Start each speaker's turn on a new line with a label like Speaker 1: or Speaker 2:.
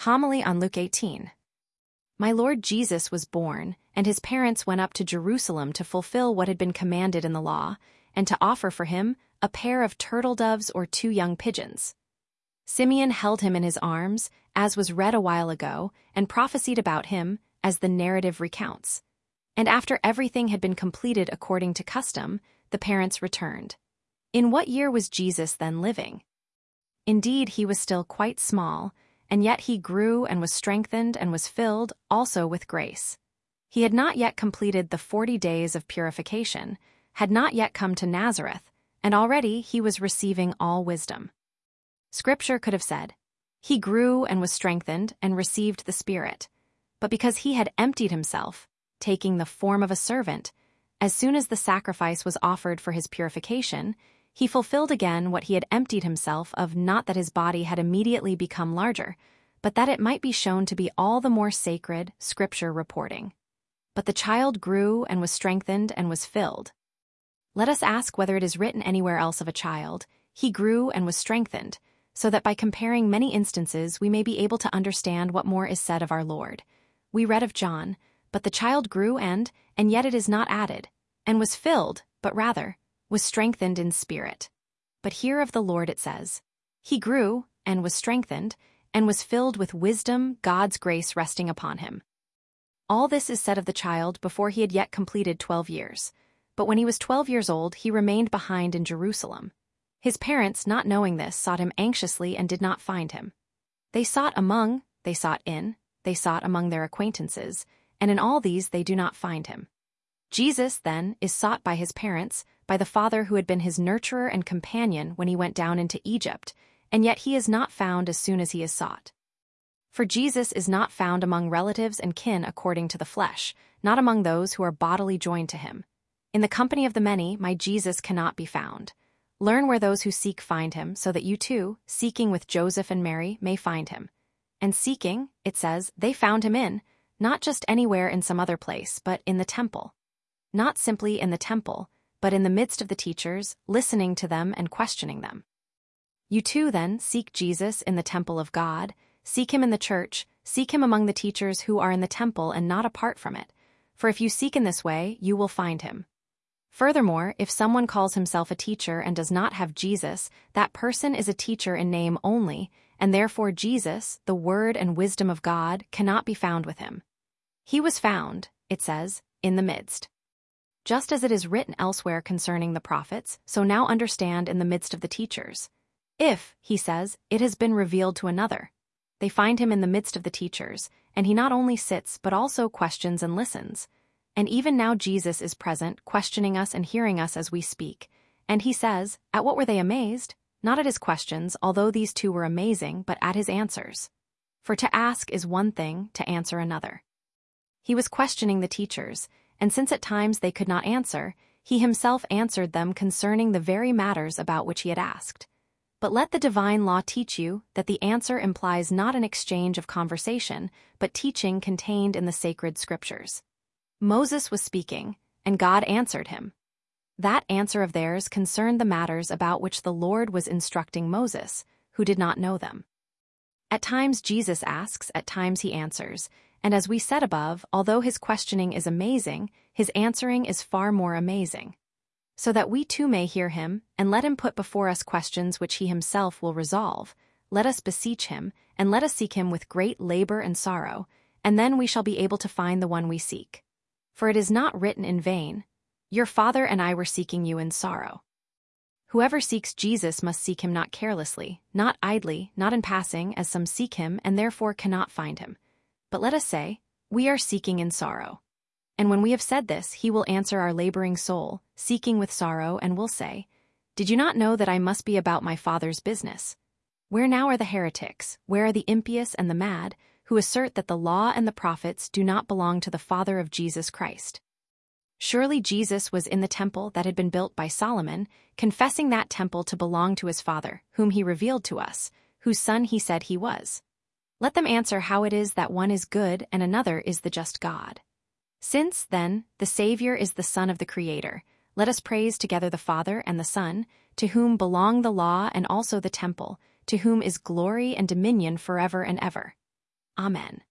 Speaker 1: Homily on Luke 18. My Lord Jesus was born, and his parents went up to Jerusalem to fulfill what had been commanded in the law, and to offer for him a pair of turtle doves or 2 young pigeons. Simeon held him in his arms, as was read a while ago, and prophesied about him, as the narrative recounts. And after everything had been completed according to custom, the parents returned. In what year was Jesus then living? Indeed, he was still quite small, and yet he grew and was strengthened and was filled also with grace. He had not yet completed the 40 days of purification, had not yet come to Nazareth, and already he was receiving all wisdom. Scripture could have said, he grew and was strengthened and received the Spirit, but because he had emptied himself, taking the form of a servant, as soon as the sacrifice was offered for his purification, he fulfilled again what he had emptied himself of, not that his body had immediately become larger, but that it might be shown to be all the more sacred, Scripture reporting. But the child grew and was strengthened and was filled. Let us ask whether it is written anywhere else of a child, he grew and was strengthened, so that by comparing many instances we may be able to understand what more is said of our Lord. We read of John, but the child grew and yet it is not added, and was filled, but rather, was strengthened in spirit. But here of the Lord it says, he grew and was strengthened, and was filled with wisdom, God's grace resting upon him. All this is said of the child before he had yet completed 12 years. But when he was 12 years old, he remained behind in Jerusalem. His parents, not knowing this, sought him anxiously and did not find him. They sought among their acquaintances, and in all these they do not find him. Jesus, then, is sought by his parents, by the father who had been his nurturer and companion when he went down into Egypt, and yet he is not found as soon as he is sought. For Jesus is not found among relatives and kin according to the flesh, not among those who are bodily joined to him. In the company of the many, my Jesus cannot be found. Learn where those who seek find him, so that you too, seeking with Joseph and Mary, may find him. And seeking, it says, they found him in, not just anywhere in some other place, but in the temple. Not simply in the temple, but in the midst of the teachers, listening to them and questioning them. You too, then, seek Jesus in the temple of God, seek him in the church, seek him among the teachers who are in the temple and not apart from it. For if you seek in this way, you will find him. Furthermore, if someone calls himself a teacher and does not have Jesus, that person is a teacher in name only, and therefore Jesus, the word and wisdom of God, cannot be found with him. He was found, it says, in the midst. Just as it is written elsewhere concerning the prophets, so now understand in the midst of the teachers. If, he says, it has been revealed to another. They find him in the midst of the teachers, and he not only sits but also questions and listens. And even now Jesus is present, questioning us and hearing us as we speak. And he says, at what were they amazed? Not at his questions, although these two were amazing, but at his answers. For to ask is one thing, to answer another. He was questioning the teachers, and since at times they could not answer, he himself answered them concerning the very matters about which he had asked. But let the divine law teach you that the answer implies not an exchange of conversation, but teaching contained in the sacred scriptures. Moses was speaking, and God answered him. That answer of theirs concerned the matters about which the Lord was instructing Moses, who did not know them. At times Jesus asks, at times he answers, and as we said above, although his questioning is amazing, his answering is far more amazing. So that we too may hear him, and let him put before us questions which he himself will resolve, let us beseech him, and let us seek him with great labor and sorrow, and then we shall be able to find the one we seek. For it is not written in vain, your father and I were seeking you in sorrow. Whoever seeks Jesus must seek him not carelessly, not idly, not in passing, as some seek him and therefore cannot find him. But let us say, we are seeking in sorrow. And when we have said this, he will answer our laboring soul, seeking with sorrow, and will say, did you not know that I must be about my Father's business? Where now are the heretics, where are the impious and the mad, who assert that the law and the prophets do not belong to the Father of Jesus Christ? Surely Jesus was in the temple that had been built by Solomon, confessing that temple to belong to his Father, whom he revealed to us, whose son he said he was. Let them answer how it is that one is good and another is the just God. Since, then, the Savior is the Son of the Creator, let us praise together the Father and the Son, to whom belong the law and also the temple, to whom is glory and dominion forever and ever. Amen.